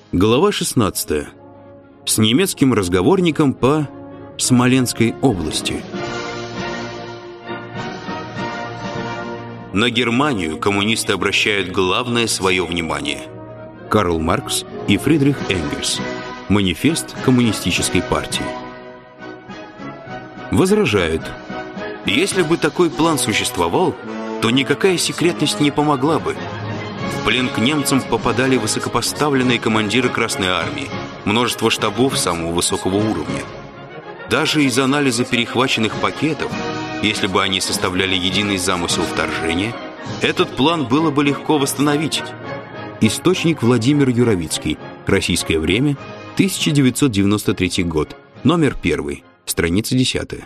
Глава 16. С немецким разговорником по Смоленской области. На Германию коммунисты обращают главное свое внимание. Карл Маркс и Фридрих Энгельс. Манифест коммунистической партии. Возражают: если бы такой план существовал, то никакая секретность не помогла бы. В плен к немцам попадали высокопоставленные командиры Красной Армии, множество штабов самого высокого уровня. Даже из анализа перехваченных пакетов, если бы они составляли единый замысел вторжения, этот план было бы легко восстановить. Источник Владимир Юровицкий. Российское время, 1993 год. Номер 1, страница 10.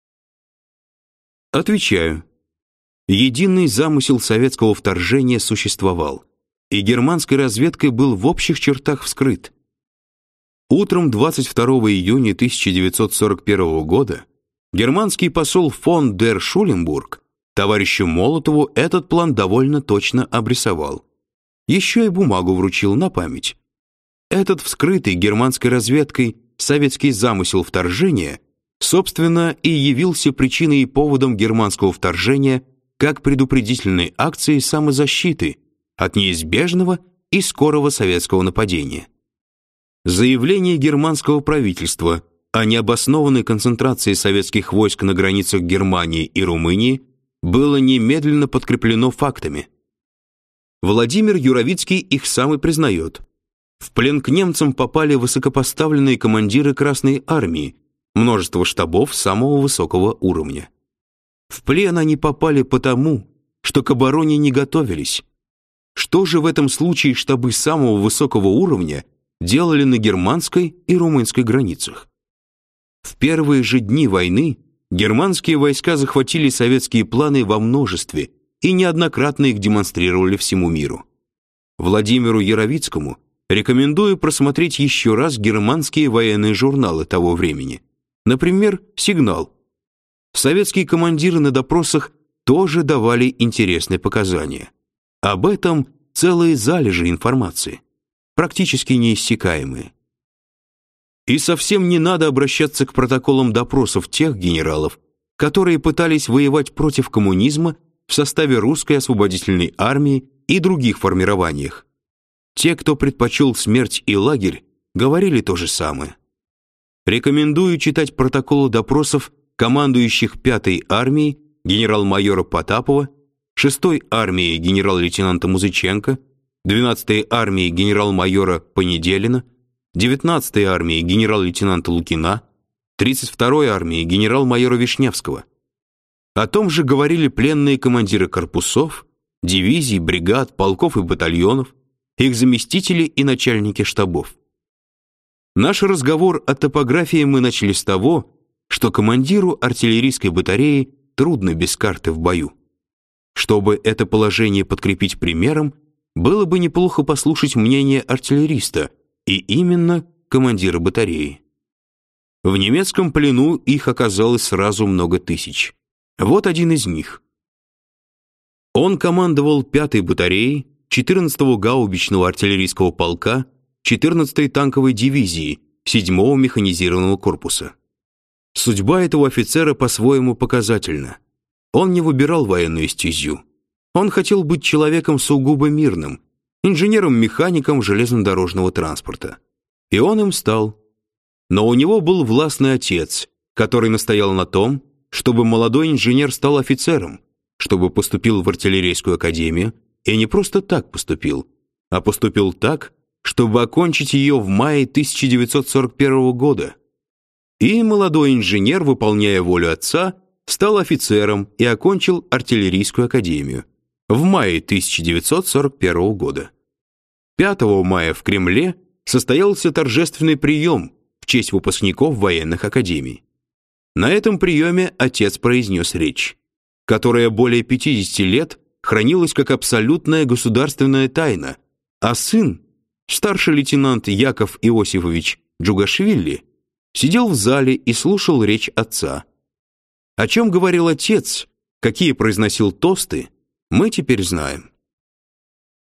Отвечаю. Единый замысел советского вторжения существовал, и германской разведкой был в общих чертах вскрыт. Утром 22 июня 1941 года германский посол фон дер Шуленбург товарищу Молотову этот план довольно точно обрисовал. Еще и бумагу вручил на память. Этот вскрытый германской разведкой советский замысел вторжения, собственно, и явился причиной и поводом германского вторжения как предупредительной акции самозащиты от неизбежного и скорого советского нападения. Заявление германского правительства о необоснованной концентрации советских войск на границах Германии и Румынии было немедленно подкреплено фактами. Владимир Юровицкий их сам и признает. В плен к немцам попали высокопоставленные командиры Красной Армии, множество штабов самого высокого уровня. В плен они попали потому, что к обороне не готовились. Что же в этом случае штабы самого высокого уровня делали на германской и румынской границах? В первые же дни войны германские войска захватили советские планы во множестве и неоднократно их демонстрировали всему миру. Владимиру Юровицкому рекомендую просмотреть еще раз германские военные журналы того времени. Например, «Сигнал». Советские командиры на допросах тоже давали интересные показания. Об этом целые залежи информации, практически неиссякаемые. И совсем не надо обращаться к протоколам допросов тех генералов, которые пытались воевать против коммунизма в составе русской освободительной армии и других формированиях. Те, кто предпочел смерть и лагерь, говорили то же самое. Рекомендую читать протоколы допросов командующих 5-й армией генерал-майора Потапова, 6-й армией генерал-лейтенанта Музыченко, 12-й армией генерал-майора Понеделина, 19-й армией генерал-лейтенанта Лукина, 32-й армией генерал-майора Вишневского. О том же говорили пленные командиры корпусов, дивизий, бригад, полков и батальонов, их заместители и начальники штабов. Наш разговор о топографии мы начали с того, что командиру артиллерийской батареи трудно без карты в бою. Чтобы это положение подкрепить примером, было бы неплохо послушать мнение артиллериста, и именно командира батареи. В немецком плену их оказалось сразу много тысяч. Вот один из них. Он командовал 5-й батареей 14-го гаубичного артиллерийского полка 14-й танковой дивизии 7-го механизированного корпуса. Судьба этого офицера по-своему показательна. Он не выбирал военную стезю. Он хотел быть человеком сугубо мирным, инженером-механиком железнодорожного транспорта. И он им стал. Но у него был властный отец, который настоял на том, чтобы молодой инженер стал офицером, чтобы поступил в артиллерийскую академию, и не просто так поступил, а поступил так, чтобы окончить ее в мае 1941 года. И молодой инженер, выполняя волю отца, стал офицером и окончил артиллерийскую академию в мае 1941 года. 5 мая в Кремле состоялся торжественный прием в честь выпускников военных академий. На этом приеме отец произнес речь, которая более 50 лет хранилась как абсолютная государственная тайна, а сын, старший лейтенант Яков Иосифович Джугашвили, сидел в зале и слушал речь отца. О чем говорил отец, какие произносил тосты, мы теперь знаем.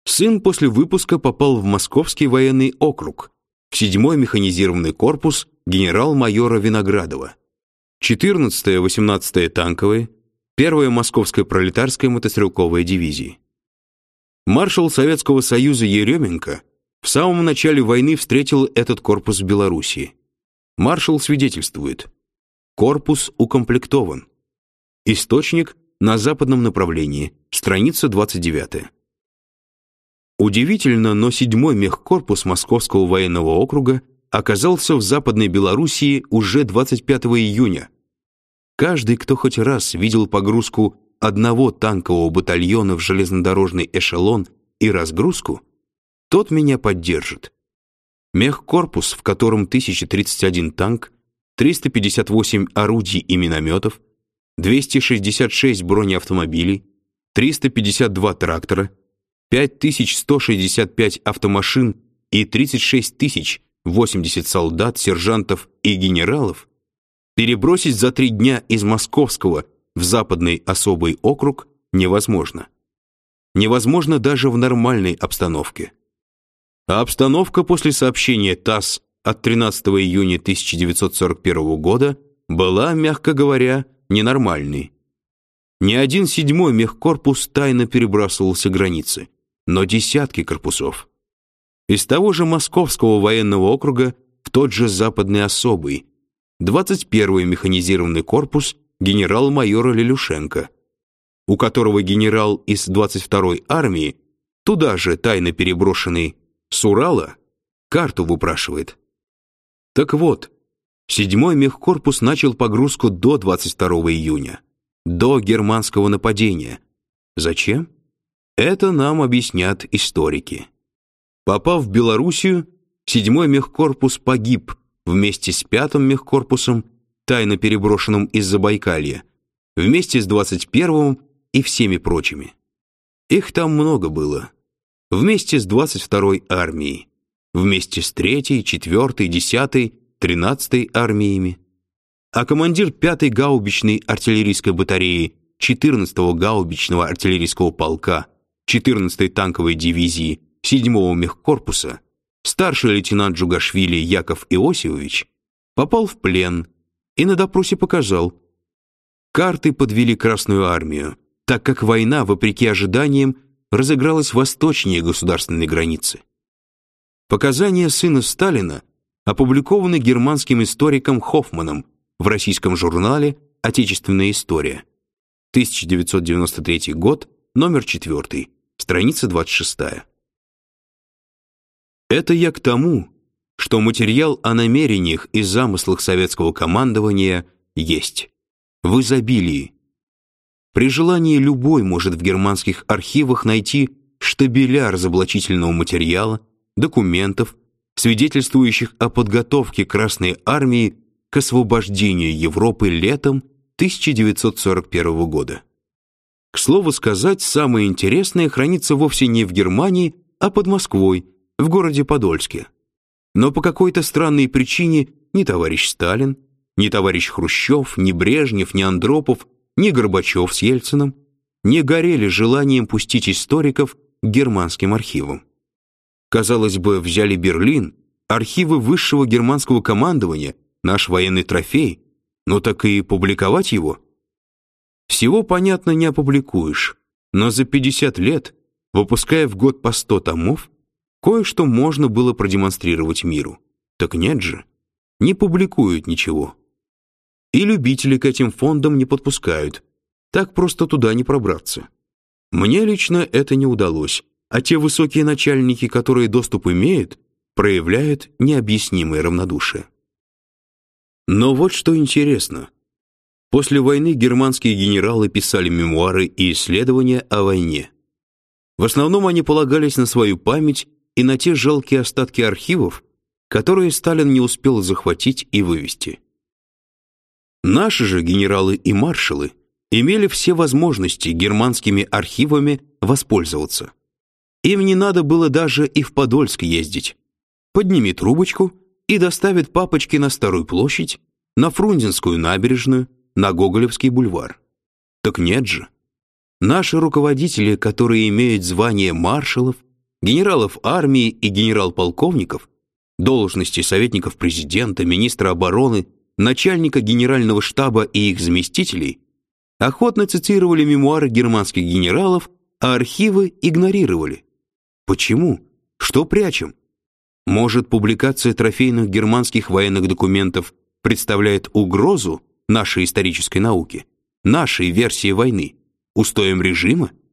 Сын после выпуска попал в Московский военный округ, в 7-й механизированный корпус генерал-майора Виноградова, 14-я, 18-я танковые, 1-я Московская пролетарская мотострелковая дивизии. Маршал Советского Союза Еременко в самом начале войны встретил этот корпус в Белоруссии. Маршал свидетельствует: корпус укомплектован. Источник на западном направлении, страница 29. Удивительно, но 7-й мехкорпус Московского военного округа оказался в Западной Белоруссии уже 25 июня. Каждый, кто хоть раз видел погрузку одного танкового батальона в железнодорожный эшелон и разгрузку, тот меня поддержит. Мехкорпус, в котором 1031 танк, 358 орудий и минометов, 266 бронеавтомобилей, 352 трактора, 5165 автомашин и 36 080 солдат, сержантов и генералов, перебросить за 3 дня из Московского в Западный особый округ невозможно. Невозможно даже в нормальной обстановке. А обстановка после сообщения ТАСС от 13 июня 1941 года была, мягко говоря, ненормальной. Ни один 7-й мехкорпус тайно перебрасывался границы, но десятки корпусов. Из того же Московского военного округа в тот же Западный особый, 21-й механизированный корпус генерал-майора Лелюшенко, у которого генерал из 22-й армии, туда же тайно переброшенный с Урала, карту выпрашивает. Так вот, 7-й мехкорпус начал погрузку до 22 июня, до германского нападения. Зачем? Это нам объяснят историки. Попав в Белоруссию, 7-й мехкорпус погиб вместе с 5-м мехкорпусом, тайно переброшенным из Забайкалья, вместе с 21-м и всеми прочими. Их там много было. Вместе с 22-й армией, вместе с 3-й, 4-й, 10-й, 13-й армиями. А командир 5-й гаубичной артиллерийской батареи 14-го гаубичного артиллерийского полка 14-й танковой дивизии 7-го мехкорпуса, старший лейтенант Джугашвили Яков Иосифович, попал в плен и на допросе показал: карты подвели Красную армию, так как война, вопреки ожиданиям, разыгралась восточнее государственной границы. Показания сына Сталина опубликованы германским историком Хоффманом в российском журнале «Отечественная история», 1993 год, номер 4, страница 26. Это я к тому, что материал о намерениях и замыслах советского командования есть в изобилии. При желании любой может в германских архивах найти штабеля разоблачительного материала, документов, свидетельствующих о подготовке Красной армии к освобождению Европы летом 1941 года. К слову сказать, самое интересное хранится вовсе не в Германии, а под Москвой, в городе Подольске. Но по какой-то странной причине ни товарищ Сталин, ни товарищ Хрущев, ни Брежнев, ни Андропов, ни Горбачев с Ельциным не горели желанием пустить историков к германским архивам. Казалось бы, взяли Берлин, архивы высшего германского командования, наш военный трофей, но так и публиковать его? Всего, понятно, не опубликуешь, но за 50 лет, выпуская в год по 100 томов, кое-что можно было продемонстрировать миру. Так нет же, не публикуют ничего. И любители к этим фондам не подпускают, так просто туда не пробраться. Мне лично это не удалось, а те высокие начальники, которые доступ имеют, проявляют необъяснимое равнодушие. Но вот что интересно. После войны германские генералы писали мемуары и исследования о войне. В основном они полагались на свою память и на те жалкие остатки архивов, которые Сталин не успел захватить и вывести. Наши же генералы и маршалы имели все возможности германскими архивами воспользоваться. Им не надо было даже и в Подольск ездить. Подними трубочку и доставит папочки на Старую площадь, на Фрунзенскую набережную, на Гоголевский бульвар. Так нет же. Наши руководители, которые имеют звание маршалов, генералов армии и генерал-полковников, должности советников президента, министра обороны, начальника генерального штаба и их заместителей, охотно цитировали мемуары германских генералов, а архивы игнорировали. Почему? Что прячем? Может, публикация трофейных германских военных документов представляет угрозу нашей исторической науке, нашей версии войны, устоям режима?